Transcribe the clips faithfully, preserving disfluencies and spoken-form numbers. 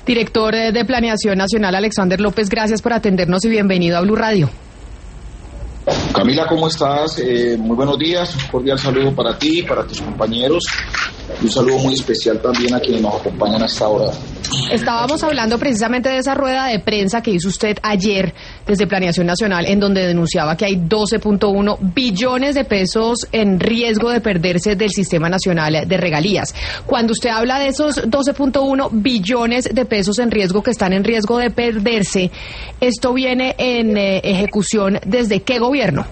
Director de Planeación Nacional, Alexander López, gracias por atendernos y bienvenido a Blue Radio. Camila, ¿cómo estás? Eh, muy buenos días, un cordial saludo para ti, para tus compañeros, y un saludo muy especial también a quienes nos acompañan a esta hora. Estábamos hablando precisamente de esa rueda de prensa que hizo usted ayer desde Planeación Nacional, en donde denunciaba que hay doce punto uno billones de pesos en riesgo de perderse del Sistema Nacional de Regalías. Cuando usted habla de esos doce punto uno billones de pesos en riesgo que están en riesgo de perderse, ¿esto viene en eh, ejecución desde qué gobierno?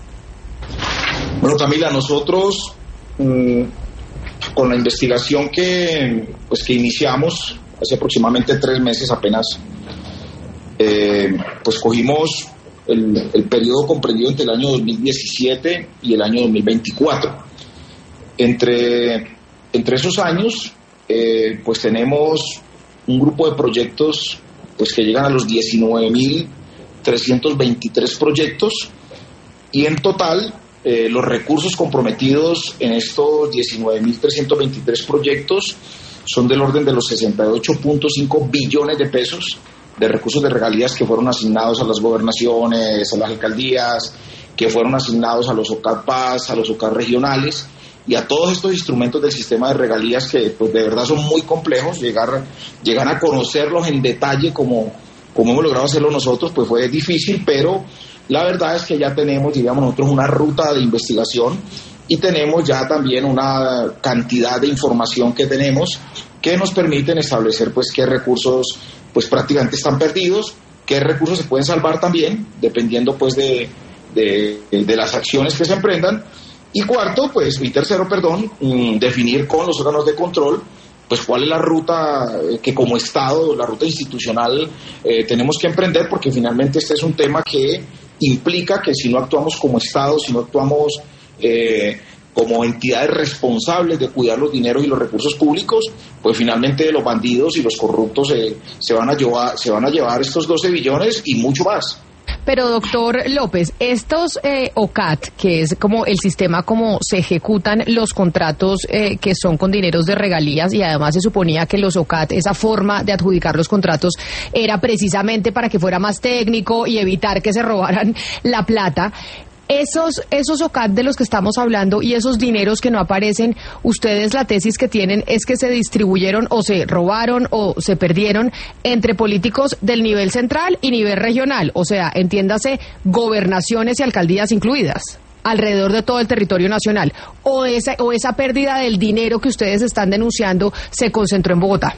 Bueno, Camila, nosotros mmm, con la investigación que, pues, que iniciamos hace aproximadamente tres meses apenas, eh, pues cogimos el, el periodo comprendido entre el año dos mil diecisiete y el año dos mil veinticuatro. Entre, entre esos años, eh, pues tenemos un grupo de proyectos pues que llegan a los diecinueve mil trescientos veintitrés proyectos, y en total eh, los recursos comprometidos en estos diecinueve mil trescientos veintitrés proyectos son del orden de los sesenta y ocho punto cinco billones de pesos de recursos de regalías que fueron asignados a las gobernaciones, a las alcaldías, que fueron asignados a los O C A D Paz, a los O C A D regionales y a todos estos instrumentos del sistema de regalías que pues de verdad son muy complejos. Llegar, llegar a conocerlos en detalle como, como hemos logrado hacerlo nosotros pues fue difícil, pero la verdad es que ya tenemos, digamos nosotros, una ruta de investigación y tenemos ya también una cantidad de información que tenemos que nos permiten establecer pues qué recursos pues prácticamente están perdidos, qué recursos se pueden salvar también, dependiendo pues de, de, de las acciones que se emprendan. Y cuarto, pues, y tercero, perdón, mmm, definir con los órganos de control pues cuál es la ruta que como Estado, la ruta institucional eh, tenemos que emprender, porque finalmente este es un tema que implica que si no actuamos como Estado, si no actuamos Eh, como entidades responsables de cuidar los dineros y los recursos públicos, pues finalmente los bandidos y los corruptos eh, se van a llevar, se van a llevar estos doce billones y mucho más. Pero doctor López, estos eh, O C A D, que es como el sistema como se ejecutan los contratos eh, que son con dineros de regalías, y además se suponía que los O C A D, esa forma de adjudicar los contratos era precisamente para que fuera más técnico y evitar que se robaran la plata. Esos, esos O C A D de los que estamos hablando y esos dineros que no aparecen, ustedes la tesis que tienen es que se distribuyeron o se robaron o se perdieron entre políticos del nivel central y nivel regional, o sea, entiéndase, gobernaciones y alcaldías incluidas, alrededor de todo el territorio nacional, o esa, o esa pérdida del dinero que ustedes están denunciando se concentró en Bogotá.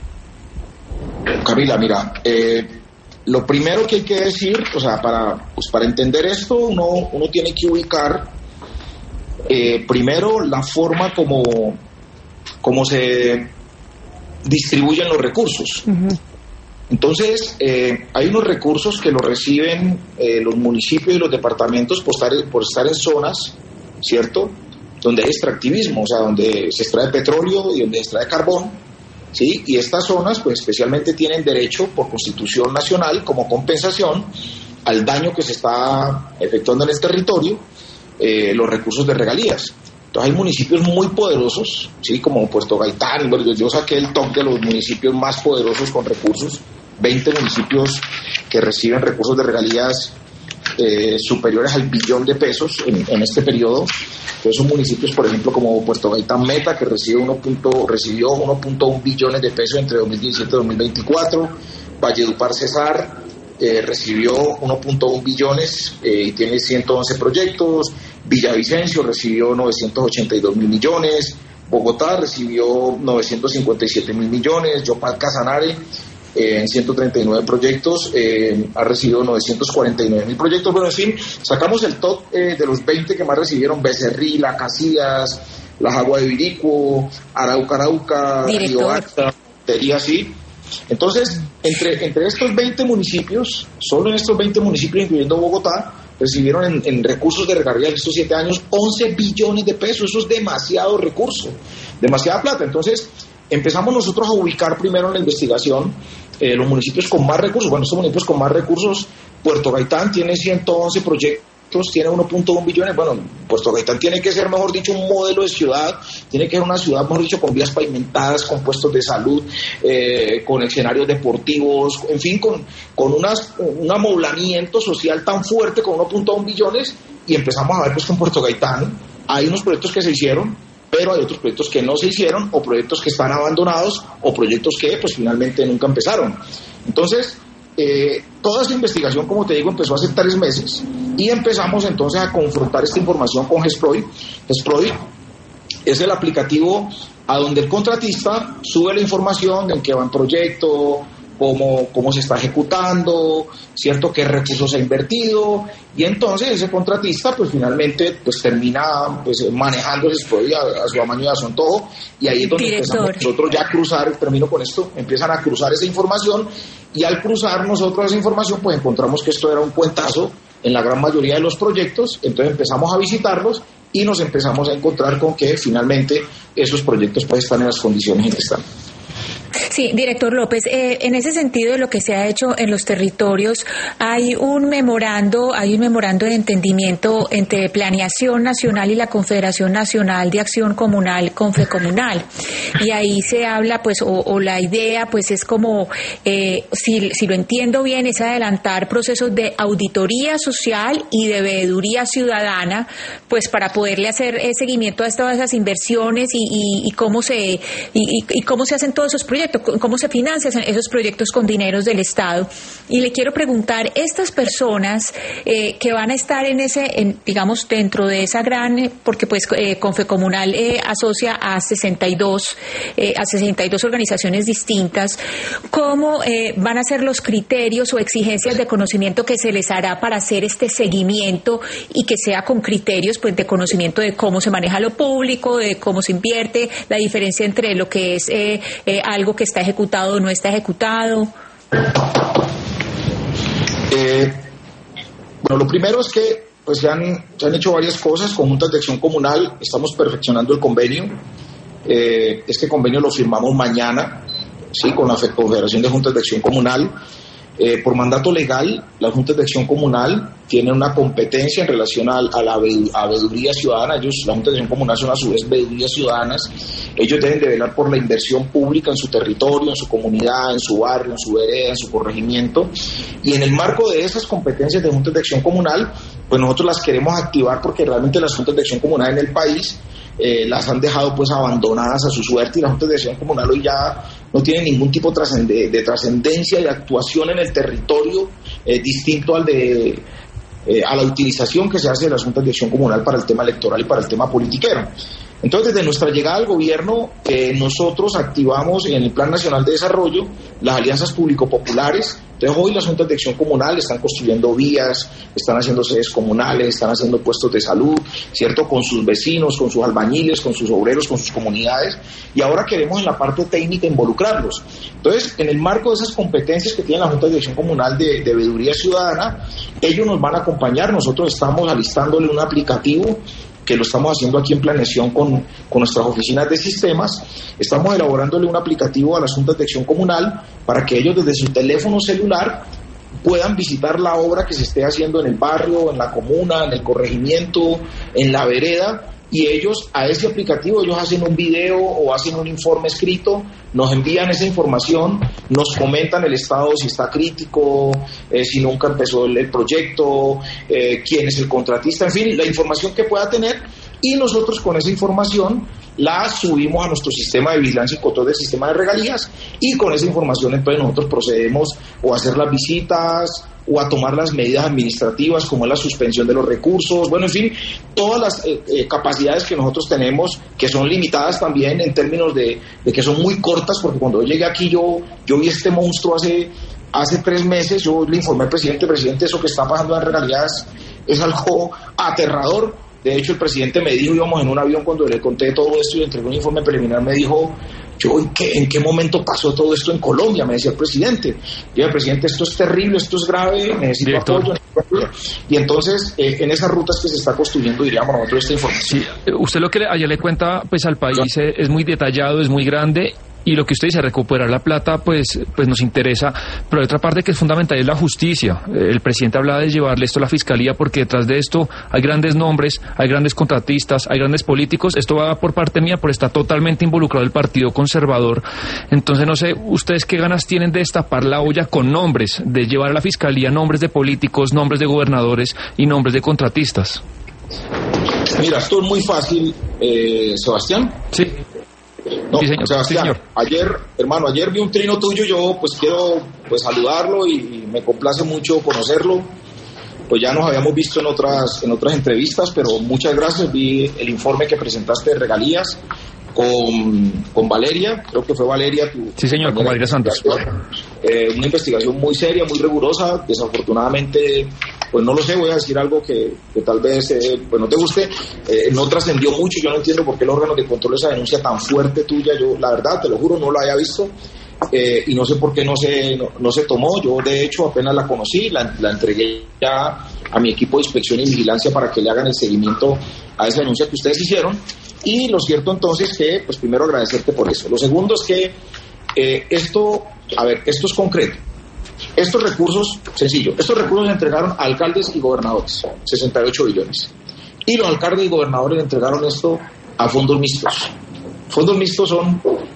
Camila, mira, eh... lo primero que hay que decir, o sea, para, pues para entender esto, uno, uno tiene que ubicar eh, primero la forma como, como se distribuyen los recursos. Uh-huh. Entonces, eh, hay unos recursos que los reciben eh, los municipios y los departamentos por estar, por estar en zonas, ¿cierto?, donde hay extractivismo, o sea, donde se extrae petróleo y donde se extrae carbón. Sí, y estas zonas pues especialmente tienen derecho por Constitución Nacional como compensación al daño que se está efectuando en el territorio, eh, los recursos de regalías. Entonces hay municipios muy poderosos, sí, como Puerto Gaitán. Bueno, yo saqué el top de los municipios más poderosos con recursos, veinte municipios que reciben recursos de regalías eh, superiores al billón de pesos en, en este periodo. Entonces son municipios, por ejemplo, como Puerto Gaitán Meta, que recibe uno. recibió uno punto uno billones de pesos entre dos mil diecisiete y dos mil veinticuatro. Valledupar Cesar eh, recibió uno punto uno billones eh, y tiene ciento once proyectos. Villavicencio recibió novecientos ochenta y dos mil millones. Bogotá recibió novecientos cincuenta y siete mil millones. Yopal Casanare, Eh, en ciento treinta y nueve proyectos, eh, ha recibido novecientos cuarenta y nueve mil proyectos. Bueno, en fin, sacamos el top eh, de los veinte que más recibieron: Becerril, La Casillas, Las Aguas de Viricuo, Arauca, Arauca, Río Acta, Tería, sí. Entonces, entre, entre estos veinte municipios, solo en estos veinte municipios, incluyendo Bogotá, recibieron en, en recursos de regalías en estos siete años once billones de pesos. Eso es demasiado recurso, demasiada plata. Entonces, empezamos nosotros a ubicar primero en la investigación eh, los municipios con más recursos. Bueno, estos municipios con más recursos, Puerto Gaitán tiene ciento once proyectos proyectos tiene uno punto uno billones. Bueno, Puerto Gaitán tiene que ser, mejor dicho, un modelo de ciudad, tiene que ser una ciudad, mejor dicho, con vías pavimentadas, con puestos de salud, eh, con escenarios deportivos, en fin, con, con unas, un amoblamiento social tan fuerte con uno punto uno billones, y empezamos a ver pues que en Puerto Gaitán hay unos proyectos que se hicieron, pero hay otros proyectos que no se hicieron, o proyectos que están abandonados, o proyectos que pues finalmente nunca empezaron. Entonces, eh, toda esta investigación, como te digo, empezó hace tres meses, y empezamos entonces a confrontar esta información con GESPROI. GESPROI es el aplicativo a donde el contratista sube la información de en qué va el proyecto, Cómo, cómo se está ejecutando, cierto, qué recursos se ha invertido, y entonces ese contratista pues finalmente pues termina pues manejando ese proyecto a, a su amaño y a su antojo, y ahí es donde Director. empezamos nosotros ya a cruzar, termino con esto, empiezan a cruzar esa información, y al cruzar nosotros esa información pues encontramos que esto era un cuentazo en la gran mayoría de los proyectos. Entonces empezamos a visitarlos y nos empezamos a encontrar con que finalmente esos proyectos pues están en las condiciones en que están. Sí, director López, eh, en ese sentido de lo que se ha hecho en los territorios, hay un memorando, hay un memorando de entendimiento entre Planeación Nacional y la Confederación Nacional de Acción Comunal, Confecomunal, y ahí se habla, pues, o, o la idea, pues, es como, eh, si, si lo entiendo bien, es adelantar procesos de auditoría social y de veeduría ciudadana, pues, para poderle hacer eh, seguimiento a todas esas inversiones y, y, y cómo se y, y, y cómo se hacen todos esos proyectos, cómo se financian esos proyectos con dineros del Estado. Y le quiero preguntar, estas personas eh, que van a estar en ese, en, digamos, dentro de esa gran, porque pues eh, Confecomunal eh, asocia a sesenta y dos, eh, a sesenta y dos organizaciones distintas, ¿cómo eh, van a ser los criterios o exigencias de conocimiento que se les hará para hacer este seguimiento y que sea con criterios pues de conocimiento de cómo se maneja lo público, de cómo se invierte, la diferencia entre lo que es eh, eh, algo que está ejecutado o no está ejecutado? Eh, bueno, lo primero es que pues se han, se han hecho varias cosas con juntas de acción comunal. Estamos perfeccionando el convenio. Eh, este convenio lo firmamos mañana, sí, con la Confederación de Juntas de Acción Comunal. Eh, por mandato legal, las juntas de acción comunal tienen una competencia en relación a, a la a veeduría ciudadana. Ellos, las juntas de acción comunal son a su vez veedurías ciudadanas. Ellos deben de velar por la inversión pública en su territorio, en su comunidad, en su barrio, en su vereda, en su corregimiento. Y en el marco de esas competencias de juntas de acción comunal, pues nosotros las queremos activar, porque realmente las juntas de acción comunal en el país Eh, las han dejado pues abandonadas a su suerte, y las juntas de acción comunal hoy ya no tienen ningún tipo trascende, de trascendencia y actuación en el territorio eh, distinto al de eh, a la utilización que se hace de las juntas de acción comunal para el tema electoral y para el tema politiquero. Entonces, desde nuestra llegada al gobierno, eh, nosotros activamos en el Plan Nacional de Desarrollo las alianzas público-populares. Entonces, hoy las juntas de acción comunal están construyendo vías, están haciendo sedes comunales, están haciendo puestos de salud, ¿cierto?, con sus vecinos, con sus albañiles, con sus obreros, con sus comunidades, y ahora queremos en la parte técnica involucrarlos. Entonces, en el marco de esas competencias que tienen las juntas de acción comunal de, de veeduría ciudadana, ellos nos van a acompañar. Nosotros estamos alistándole un aplicativo que lo estamos haciendo aquí en Planeación con, con nuestras oficinas de sistemas. Estamos elaborándole un aplicativo a las juntas de acción comunal para que ellos desde su teléfono celular puedan visitar la obra que se esté haciendo en el barrio, en la comuna, en el corregimiento, en la vereda, y ellos a ese aplicativo ellos hacen un video o hacen un informe escrito, nos envían esa información, nos comentan el estado, si está crítico, eh, si nunca empezó el, el proyecto, eh, quién es el contratista, en fin, la información que pueda tener, y nosotros con esa información la subimos a nuestro sistema de vigilancia y control del sistema de regalías, y con esa información entonces nosotros procedemos o a hacer las visitas o a tomar las medidas administrativas, como es la suspensión de los recursos, bueno, en fin, todas las eh, eh, capacidades que nosotros tenemos, que son limitadas también en términos de, de que son muy cortas, porque cuando yo llegué aquí yo, yo vi este monstruo hace, hace tres meses, yo le informé al presidente, presidente, eso que está pasando en regalías es algo aterrador. De hecho, el presidente me dijo, íbamos en un avión, cuando le conté todo esto y le entregué un informe preliminar, me dijo, yo, ¿en qué, ¿en qué momento pasó todo esto en Colombia? Me decía el presidente. Yo, el presidente, esto es terrible, esto es grave, necesito Director. apoyo. Y entonces, eh, en esas rutas que se está construyendo, diríamos nosotros, esta información. Sí, usted lo que ayer le cuenta pues al país es, es muy detallado, es muy grande, y lo que usted dice, recuperar la plata, pues, pues nos interesa, pero hay otra parte que es fundamental, es la justicia. El presidente hablaba de llevarle esto a la fiscalía, porque detrás de esto hay grandes nombres, hay grandes contratistas, hay grandes políticos. Esto va por parte mía, pero está totalmente involucrado el Partido Conservador. Entonces, no sé, ¿ustedes qué ganas tienen de destapar la olla con nombres, de llevar a la fiscalía nombres de políticos, nombres de gobernadores y nombres de contratistas? Mira, esto es muy fácil, eh, Sebastián. Sí. No, sí, señor. Sebastián, sí, señor. ayer, hermano, ayer vi un trino tuyo, yo pues quiero pues saludarlo y me complace mucho conocerlo. Pues ya nos habíamos visto en otras en otras entrevistas, pero muchas gracias. Vi el informe que presentaste de regalías con, con Valeria, creo que fue Valeria tu sí, señor, con Valeria Santos. Eh, una investigación muy seria, muy rigurosa. Desafortunadamente, pues no lo sé, voy a decir algo que, que tal vez eh, pues no te guste, eh, no trascendió mucho. Yo no entiendo por qué el órgano de control esa denuncia tan fuerte tuya, yo la verdad, te lo juro, no la había visto, eh, y no sé por qué no se, no, no se tomó. Yo de hecho apenas la conocí, la, la entregué ya a mi equipo de inspección y vigilancia para que le hagan el seguimiento a esa denuncia que ustedes hicieron. Y lo cierto entonces que, pues primero agradecerte por eso. Lo segundo es que eh, esto, a ver, esto es concreto. Estos recursos, sencillo, estos recursos se entregaron a alcaldes y gobernadores, sesenta y ocho billones. Y los alcaldes y gobernadores le entregaron esto a fondos mixtos. Fondos mixtos son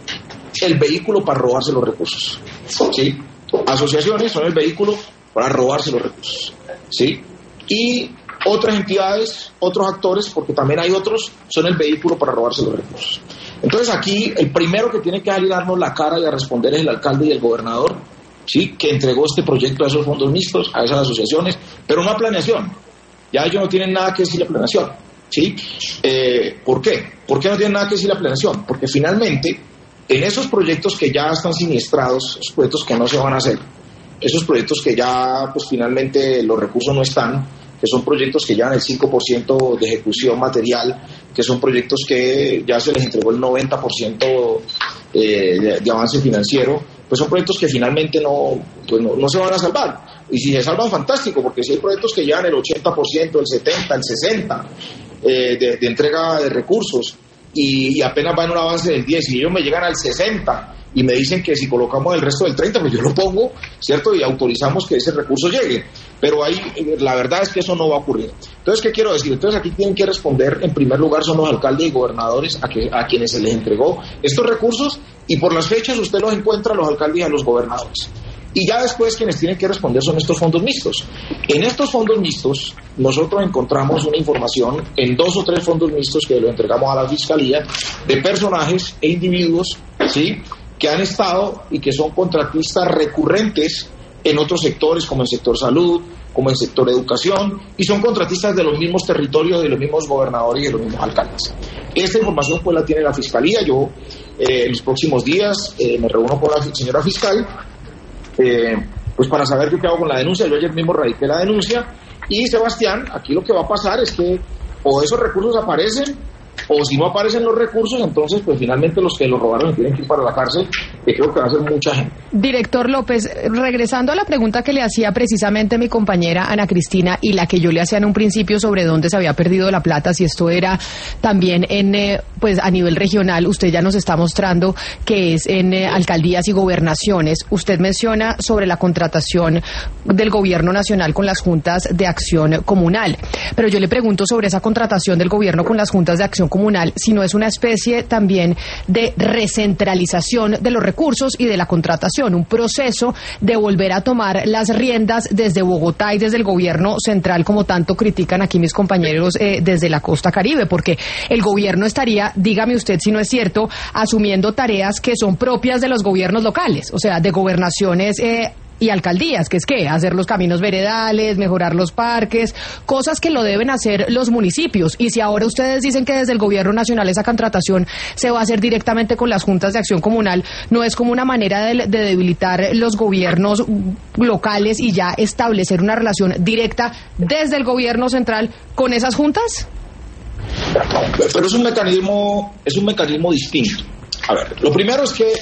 el vehículo para robarse los recursos, ¿sí? Asociaciones son el vehículo para robarse los recursos, ¿sí? Y otras entidades, otros actores, porque también hay otros, son el vehículo para robarse los recursos. Entonces aquí el primero que tiene que salir a darnos la cara y a responder es el alcalde y el gobernador, ¿sí? Que entregó este proyecto a esos fondos mixtos, a esas asociaciones, pero no a planeación. Ya ellos no tienen nada que decir la planeación, ¿sí? Eh, ¿Por qué? ¿Por qué no tienen nada que decir la planeación? Porque finalmente, en esos proyectos que ya están siniestrados, esos proyectos que no se van a hacer, esos proyectos que ya, pues finalmente los recursos no están, que son proyectos que llevan el cinco por ciento de ejecución material, que son proyectos que ya se les entregó el noventa por ciento eh, de, de avance financiero, pues son proyectos que finalmente no, pues no, no se van a salvar. Y si se salvan, fantástico, porque si hay proyectos que llevan el ochenta por ciento, el setenta por ciento, el sesenta por ciento eh, de, de entrega de recursos, y, y apenas van a un avance del diez por ciento, y ellos me llegan al sesenta por ciento, y me dicen que si colocamos el resto del treinta por ciento, pues yo lo pongo, ¿cierto? Y autorizamos que ese recurso llegue. Pero ahí la verdad es que eso no va a ocurrir. Entonces, ¿qué quiero decir? Entonces aquí tienen que responder, en primer lugar, son los alcaldes y gobernadores a, que, a quienes se les entregó estos recursos, y por las fechas usted los encuentra a los alcaldes y a los gobernadores. Y ya después quienes tienen que responder son estos fondos mixtos. En estos fondos mixtos nosotros encontramos una información en dos o tres fondos mixtos que lo entregamos a la Fiscalía de personajes e individuos, ¿sí?, que han estado y que son contratistas recurrentes en otros sectores, como el sector salud, como el sector educación, y son contratistas de los mismos territorios, de los mismos gobernadores y de los mismos alcaldes. Esta información pues la tiene la Fiscalía. Yo eh, en los próximos días eh, me reúno con la señora fiscal eh, pues para saber qué hago con la denuncia. Yo ayer mismo radiqué la denuncia, y Sebastián, aquí lo que va a pasar es que o esos recursos aparecen, o si no aparecen los recursos, entonces pues finalmente los que los robaron tienen que ir para la cárcel, que creo que va a ser mucha gente. Director López, regresando a la pregunta que le hacía precisamente mi compañera Ana Cristina, y la que yo le hacía en un principio sobre dónde se había perdido la plata, si esto era también en eh, pues a nivel regional, usted ya nos está mostrando que es en eh, alcaldías y gobernaciones. Usted menciona sobre la contratación del gobierno nacional con las juntas de acción comunal, pero yo le pregunto sobre esa contratación del gobierno con las juntas de acción comunal, si no es una especie también de recentralización de los recursos y de la contratación, un proceso de volver a tomar las riendas desde Bogotá y desde el gobierno central, como tanto critican aquí mis compañeros eh, desde la costa Caribe, porque el gobierno estaría, dígame usted si no es cierto, asumiendo tareas que son propias de los gobiernos locales, o sea, de gobernaciones eh, y alcaldías, que es que hacer los caminos veredales, mejorar los parques, cosas que lo deben hacer los municipios. Y si ahora ustedes dicen que desde el gobierno nacional esa contratación se va a hacer directamente con las juntas de acción comunal, ¿no es como una manera de, de debilitar los gobiernos locales y ya establecer una relación directa desde el gobierno central con esas juntas? Pero es un mecanismo, es un mecanismo distinto. A ver, lo primero es que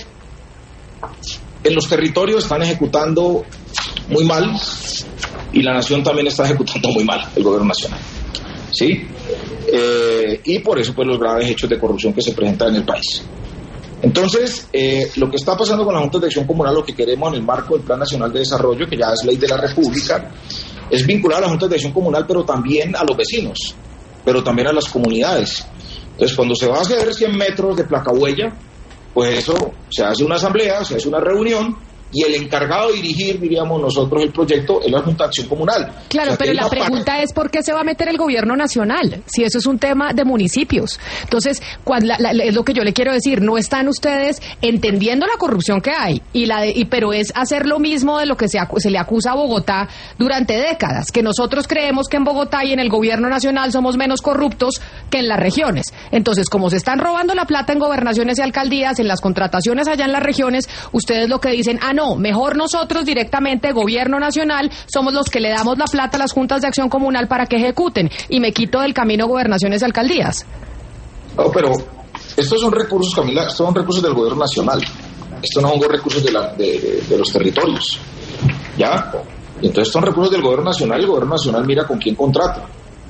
en los territorios están ejecutando muy mal, y la nación también está ejecutando muy mal, el gobierno nacional, ¿sí? Eh, y por eso pues los graves hechos de corrupción que se presentan en el país. Entonces, eh, lo que está pasando con la Junta de Acción Comunal, lo que queremos en el marco del Plan Nacional de Desarrollo, que ya es ley de la República, es vincular a la Junta de Acción Comunal, pero también a los vecinos, pero también a las comunidades. Entonces, cuando se va a hacer cien metros de placahuella, pues eso, se hace una asamblea, se hace una reunión, y el encargado de dirigir, diríamos nosotros, el proyecto es la Junta de Acción Comunal. Claro, o sea, pero la pregunta parte... es ¿por qué se va a meter el gobierno nacional? Si eso es un tema de municipios. Entonces, cuando la, la, es lo que yo le quiero decir, no están ustedes entendiendo la corrupción que hay, y la de, y, pero es hacer lo mismo de lo que se, se le acusa a Bogotá durante décadas, que nosotros creemos que en Bogotá y en el gobierno nacional somos menos corruptos que en las regiones. Entonces, como se están robando la plata en gobernaciones y alcaldías, en las contrataciones allá en las regiones, ustedes lo que dicen, ah, no, No, mejor nosotros directamente, gobierno nacional, somos los que le damos la plata a las juntas de acción comunal para que ejecuten, y me quito del camino gobernaciones y alcaldías. No, pero estos son recursos, Camila, estos son recursos del gobierno nacional, estos no son recursos de, la, de, de, de los territorios, ¿ya? Entonces son recursos del gobierno nacional, el gobierno nacional mira con quién contrata.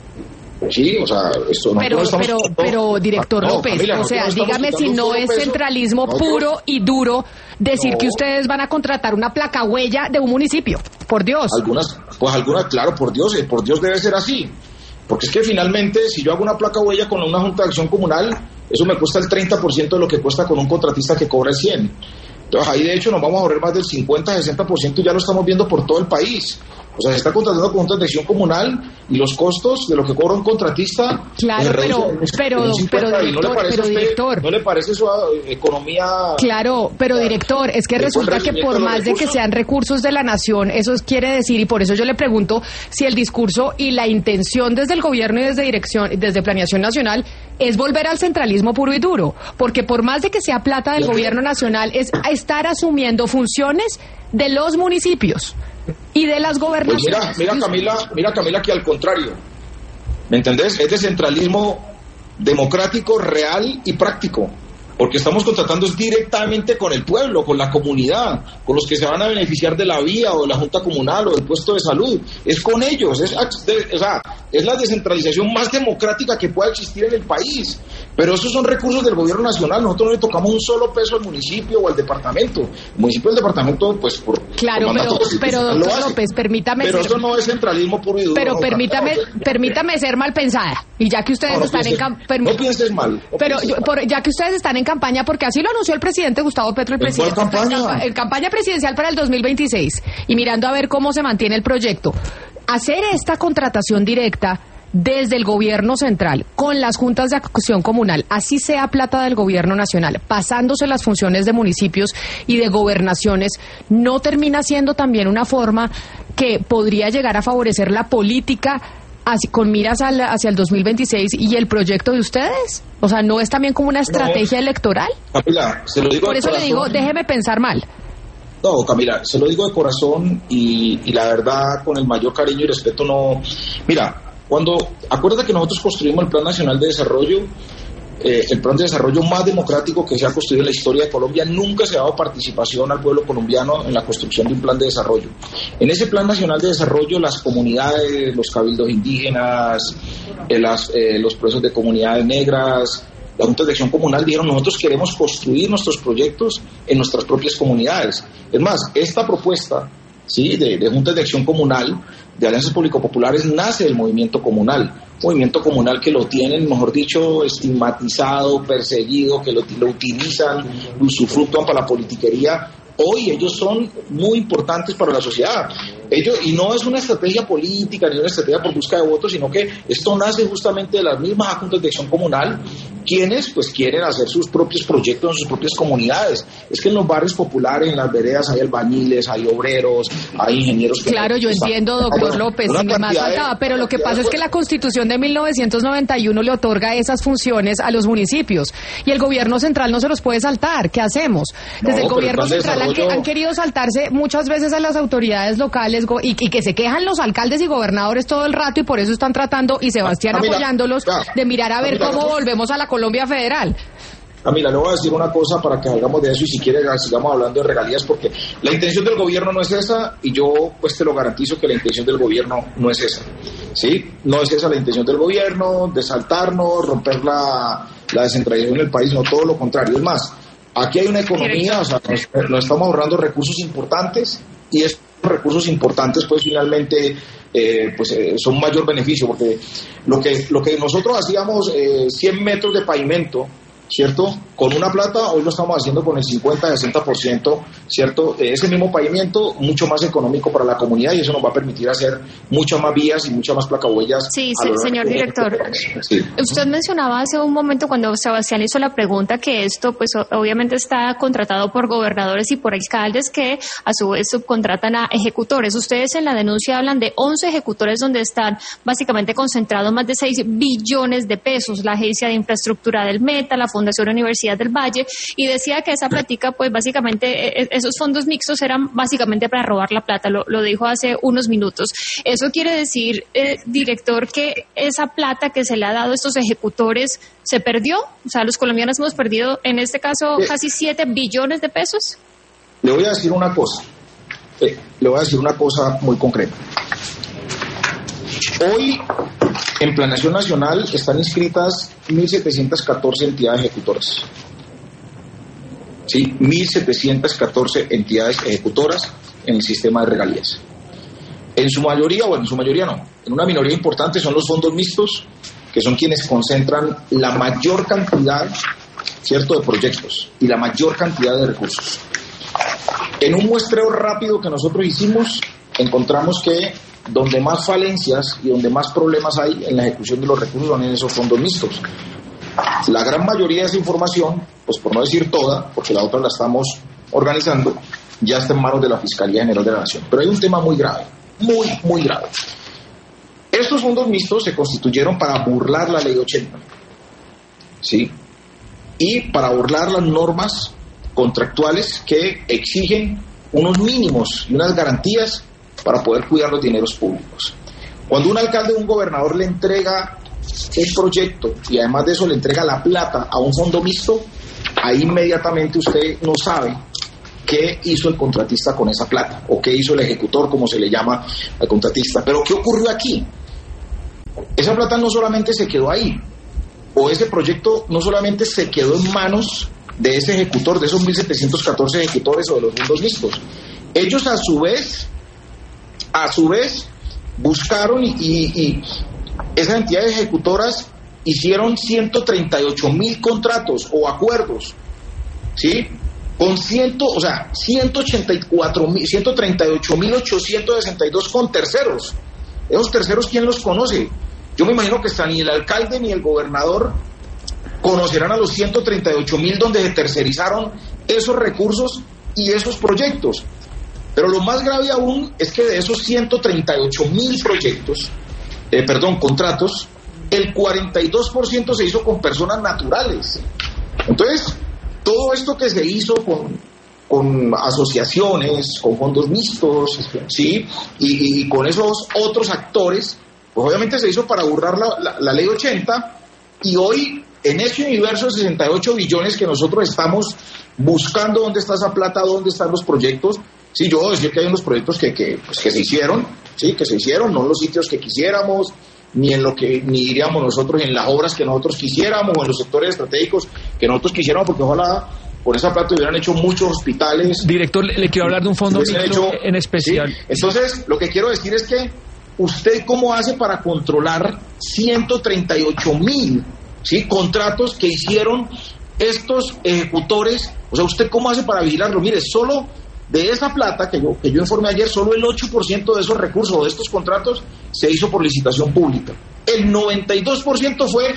Sí, o sea, esto no pero, estamos pero, quitando... pero, director no, López, Camila, o sea, dígame si no es centralismo nosotros... puro y duro decir no. que ustedes van a contratar una placahuella de un municipio, por Dios. Algunas, pues algunas, claro, por Dios, por Dios debe ser así, porque es que finalmente, si yo hago una placahuella con una Junta de Acción Comunal, eso me cuesta el treinta por ciento de lo que cuesta con un contratista que cobra el cien por ciento. Entonces ahí de hecho nos vamos a ahorrar más del cincuenta, sesenta por ciento, y ya lo estamos viendo por todo el país. O sea, se está contratando con juntas de acción comunal y los costos de lo que cobra un contratista. Claro, pero, pero, pero, director, pero director. ¿No le parece eso a economía? Claro, pero director, es que resulta que por más de que sean recursos de la nación, eso quiere decir, y por eso yo le pregunto si el discurso y la intención desde el gobierno y desde dirección, desde Planeación Nacional, es volver al centralismo puro y duro, porque por más de que sea plata del gobierno nacional, es estar asumiendo funciones de los municipios y de las gobernaciones. Pues mira, mira Camila, mira Camila que al contrario, ¿me entendés? Es de centralismo democrático, real y práctico, porque estamos contratando directamente con el pueblo, con la comunidad, con los que se van a beneficiar de la vía o de la junta comunal o del puesto de salud. Es con ellos, es, o sea, es la descentralización más democrática que pueda existir en el país. Pero esos son recursos del gobierno nacional, nosotros no le tocamos un solo peso al municipio o al departamento. El municipio y el departamento, pues, por... Claro, por pero, pero doctor López, permítame... Pero ser, eso no es centralismo puro y duro. Pero no, permítame, no, permítame ser mal pensada, y ya que ustedes no, no están pienses, en... Permi- no pienses mal. No pero pienses yo, mal. por, ya que ustedes están en campaña, porque así lo anunció el presidente Gustavo Petro, el ¿En presidente... cuál campaña? En, campa- en campaña presidencial para el dos mil veintiséis, y mirando a ver cómo se mantiene el proyecto. Hacer esta contratación directa desde el gobierno central, con las juntas de acción comunal, así sea plata del gobierno nacional, pasándose las funciones de municipios y de gobernaciones, ¿no termina siendo también una forma que podría llegar a favorecer la política así, con miras al, hacia el dos mil veintiséis y el proyecto de ustedes? O sea, ¿no es también como una estrategia no, electoral? Camila, se lo digo Por eso le digo, déjeme pensar mal. No, Camila, se lo digo de corazón y, y la verdad, con el mayor cariño y respeto, no... Mira, cuando, acuérdate que nosotros construimos el Plan Nacional de Desarrollo, eh, el plan de desarrollo más democrático que se ha construido en la historia de Colombia. Nunca se ha dado participación al pueblo colombiano en la construcción de un plan de desarrollo. En ese Plan Nacional de Desarrollo, las comunidades, los cabildos indígenas, eh, las, eh, los procesos de comunidades negras, la Junta de Acción Comunal dijeron: nosotros queremos construir nuestros proyectos en nuestras propias comunidades. Es más, esta propuesta, ¿sí?, de, de Juntas de Acción Comunal, de alianzas público-populares, nace del movimiento comunal, movimiento comunal que lo tienen, mejor dicho, estigmatizado, perseguido, que lo, lo utilizan, lo usufructúan para la politiquería. Hoy ellos son muy importantes para la sociedad. Ellos, y no es una estrategia política ni una estrategia por busca de votos, sino que esto nace justamente de las mismas juntas de acción comunal, quienes pues quieren hacer sus propios proyectos en sus propias comunidades. Es que en los barrios populares, en las veredas, hay albañiles, hay obreros, hay ingenieros que... Claro, yo entiendo, doctor López, y me más faltaba, pero lo que pasa es que la Constitución de mil novecientos noventa y uno le otorga esas funciones a los municipios, y el gobierno central no se los puede saltar. ¿Qué hacemos? Desde no, el gobierno central han, que, han querido saltarse muchas veces a las autoridades locales y, y que se quejan los alcaldes y gobernadores todo el rato, y por eso están tratando, y Sebastián Camila, apoyándolos, ya, de mirar a ver Camila, cómo no, volvemos a la Colombia federal. Camila, le voy a decir una cosa para que salgamos de eso, y si quiere sigamos hablando de regalías, porque la intención del gobierno no es esa, y yo pues te lo garantizo que la intención del gobierno no es esa, ¿sí? No es esa la intención del gobierno, de saltarnos, romper la, la descentralización del país, no, todo lo contrario. Es más, Aquí hay una economía, o sea, nos, nos estamos ahorrando recursos importantes y estos recursos importantes pues finalmente eh, pues eh, son mayor beneficio, porque lo que lo que nosotros hacíamos eh, cien metros de pavimento, ¿cierto? Con una plata, hoy lo estamos haciendo con el cincuenta a sesenta por ciento, ¿cierto? Ese mismo pavimento, mucho más económico para la comunidad, y eso nos va a permitir hacer muchas más vías y muchas más placahuellas. Sí, sí, señor director. Sí. Usted mencionaba hace un momento cuando Sebastián hizo la pregunta que esto, pues obviamente está contratado por gobernadores y por alcaldes que a su vez subcontratan a ejecutores. Ustedes en la denuncia hablan de once ejecutores donde están básicamente concentrados más de seis billones de pesos, la Agencia de Infraestructura del Meta, la Fundación Universidad del Valle, y decía que esa plática, pues básicamente esos fondos mixtos eran básicamente para robar la plata, lo, lo dijo hace unos minutos. Eso quiere decir, eh, director, que esa plata que se le ha dado a estos ejecutores se perdió, o sea, los colombianos hemos perdido en este caso eh, casi siete billones de pesos. Le voy a decir una cosa, eh, le voy a decir una cosa muy concreta. Hoy en Planeación Nacional están inscritas mil setecientas catorce entidades ejecutoras. ¿Sí? mil setecientas catorce entidades ejecutoras en el sistema de regalías. En su mayoría, bueno, en su mayoría no, en una minoría importante son los fondos mixtos, que son quienes concentran la mayor cantidad, ¿cierto?, de proyectos y la mayor cantidad de recursos. En un muestreo rápido que nosotros hicimos, encontramos que donde más falencias y donde más problemas hay en la ejecución de los recursos son en esos fondos mixtos. La gran mayoría de esa información, pues por no decir toda, porque la otra la estamos organizando, ya está en manos de la Fiscalía General de la Nación. Pero hay un tema muy grave, muy, muy grave. Estos fondos mixtos se constituyeron para burlar la Ley ochenta, ¿sí? Y para burlar las normas contractuales que exigen unos mínimos y unas garantías para poder cuidar los dineros públicos. Cuando un alcalde o un gobernador le entrega un proyecto y además de eso le entrega la plata a un fondo mixto, ahí inmediatamente usted no sabe qué hizo el contratista con esa plata o qué hizo el ejecutor, como se le llama al contratista. Pero ¿qué ocurrió aquí? Esa plata no solamente se quedó ahí, o ese proyecto no solamente se quedó en manos de ese ejecutor, de esos mil setecientos catorce ejecutores o de los fondos mixtos. Ellos a su vez A su vez, buscaron y, y, y esas entidades ejecutoras hicieron ciento treinta y ocho mil contratos o acuerdos, ¿sí? Con ciento, o sea, ciento ochenta y cuatro mil, ciento treinta y ocho mil ochocientos sesenta y dos con terceros. Esos terceros, ¿quién los conoce? Yo me imagino que hasta ni el alcalde ni el gobernador conocerán a los ciento treinta y ocho mil donde se tercerizaron esos recursos y esos proyectos. Pero lo más grave aún es que de esos ciento treinta y ocho mil proyectos, eh, perdón, contratos, el cuarenta y dos por ciento se hizo con personas naturales. Entonces, todo esto que se hizo con, con asociaciones, con fondos mixtos, ¿sí? Y, y con esos otros actores, pues obviamente se hizo para burlar la, la, la ley ochenta, y hoy en ese universo de sesenta y ocho billones que nosotros estamos buscando dónde está esa plata, dónde están los proyectos. Sí, yo decir que hay unos proyectos que, que, pues, que se hicieron, sí, que se hicieron, no en los sitios que quisiéramos, ni en lo que, ni diríamos nosotros, en las obras que nosotros quisiéramos, o en los sectores estratégicos que nosotros quisiéramos, porque ojalá por esa plata hubieran hecho muchos hospitales. Director, le, le quiero hablar de un fondo mixto hecho, en especial. ¿sí? Entonces, lo que quiero decir es que usted cómo hace para controlar ciento treinta y ocho mil, ¿sí?, contratos que hicieron estos ejecutores. O sea, usted cómo hace para vigilarlo. Mire, solo de esa plata que yo, que yo informé ayer, solo el ocho por ciento de esos recursos o de estos contratos se hizo por licitación pública. El noventa y dos por ciento fue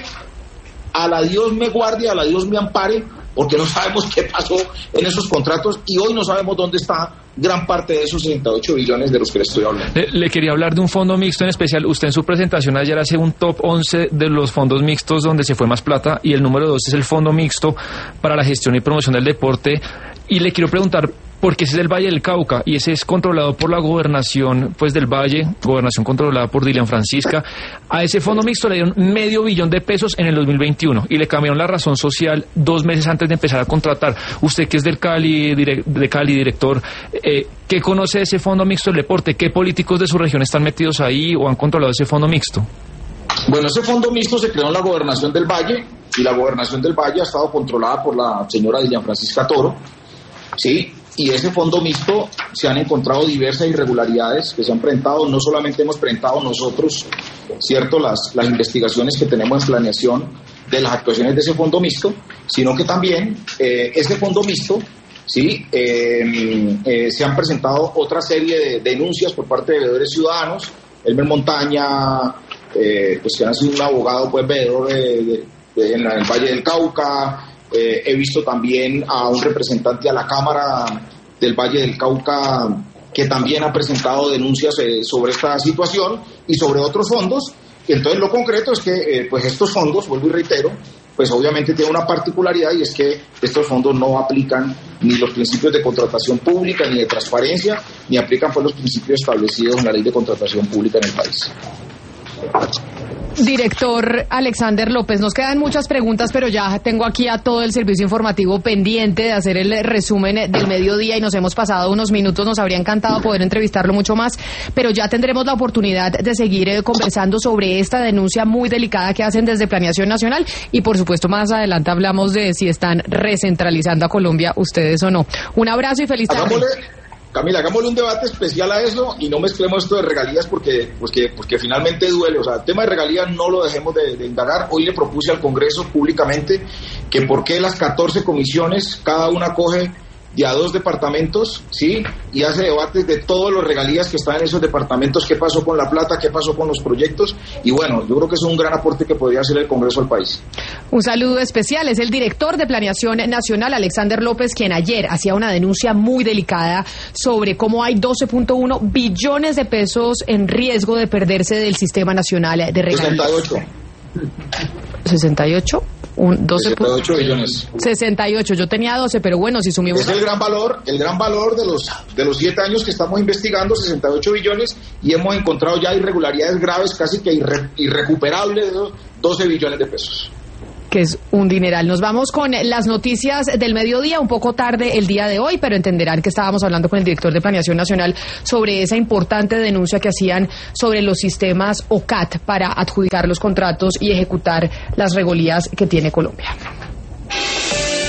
a la Dios me guarde, a la Dios me ampare, porque no sabemos qué pasó en esos contratos y hoy no sabemos dónde está gran parte de esos sesenta y ocho billones de los que le estoy hablando. Le, le quería hablar de un fondo mixto en especial. Usted en su presentación ayer hace un top once de los fondos mixtos donde se fue más plata, y el número dos es el fondo mixto para la gestión y promoción del deporte. Y le quiero preguntar, porque ese es el Valle del Cauca y ese es controlado por la gobernación, pues, del Valle, gobernación controlada por Dilian Francisca. A ese fondo mixto le dieron medio billón de pesos en el dos mil veintiuno y le cambiaron la razón social dos meses antes de empezar a contratar. Usted, que es del Cali, direct, de Cali, director, eh, ¿qué conoce de ese fondo mixto del deporte? ¿Qué políticos de su región están metidos ahí o han controlado ese fondo mixto? Bueno, ese fondo mixto se creó en la gobernación del Valle y la gobernación del Valle ha estado controlada por la señora Dilian Francisca Toro, ¿sí? Y ese fondo mixto se han encontrado diversas irregularidades que se han presentado. No solamente hemos presentado nosotros, cierto, las, las investigaciones que tenemos en planeación de las actuaciones de ese fondo mixto, sino que también eh, ese fondo mixto, sí, eh, eh, se han presentado otra serie de denuncias por parte de veedores ciudadanos. Elmer Montaña, eh, pues que ha sido un abogado, pues veedor de, de, de, en el Valle del Cauca. Eh, he visto también a un representante a la Cámara del Valle del Cauca que también ha presentado denuncias eh, sobre esta situación y sobre otros fondos. Y entonces lo concreto es que eh, pues estos fondos, vuelvo y reitero, pues obviamente tienen una particularidad, y es que estos fondos no aplican ni los principios de contratación pública ni de transparencia, ni aplican pues los principios establecidos en la ley de contratación pública en el país. Director Alexander López, nos quedan muchas preguntas, pero ya tengo aquí a todo el servicio informativo pendiente de hacer el resumen del mediodía y nos hemos pasado unos minutos. Nos habría encantado poder entrevistarlo mucho más, pero ya tendremos la oportunidad de seguir eh, conversando sobre esta denuncia muy delicada que hacen desde Planeación Nacional, y por supuesto más adelante hablamos de si están recentralizando a Colombia ustedes o no. Un abrazo y feliz tarde. Camila, hagámosle un debate especial a eso y no mezclemos esto de regalías porque, porque, porque finalmente duele. O sea, el tema de regalías no lo dejemos de, de indagar. Hoy le propuse al Congreso públicamente que por qué las catorce comisiones, cada una coge de a dos departamentos, ¿sí? Y hace debates de todos los regalías que están en esos departamentos, qué pasó con la plata, qué pasó con los proyectos. Y bueno, yo creo que es un gran aporte que podría hacer el Congreso al país. Un saludo especial, es el director de Planeación Nacional, Alexander López, quien ayer hacía una denuncia muy delicada sobre cómo hay doce punto uno billones de pesos en riesgo de perderse del Sistema Nacional de Regalías. sesenta y ocho. ¿sesenta y ocho? Un doce sesenta y ocho billones. sesenta y ocho, yo tenía doce, pero bueno, si sumimos... Es el gran valor, el gran valor de los de los siete años que estamos investigando, sesenta y ocho billones, y hemos encontrado ya irregularidades graves, casi que irre, irrecuperables, de esos doce billones de pesos. Que es un dineral. Nos vamos con las noticias del mediodía, un poco tarde el día de hoy, pero entenderán que estábamos hablando con el director de Planeación Nacional sobre esa importante denuncia que hacían sobre los sistemas O C A T para adjudicar los contratos y ejecutar las regalías que tiene Colombia.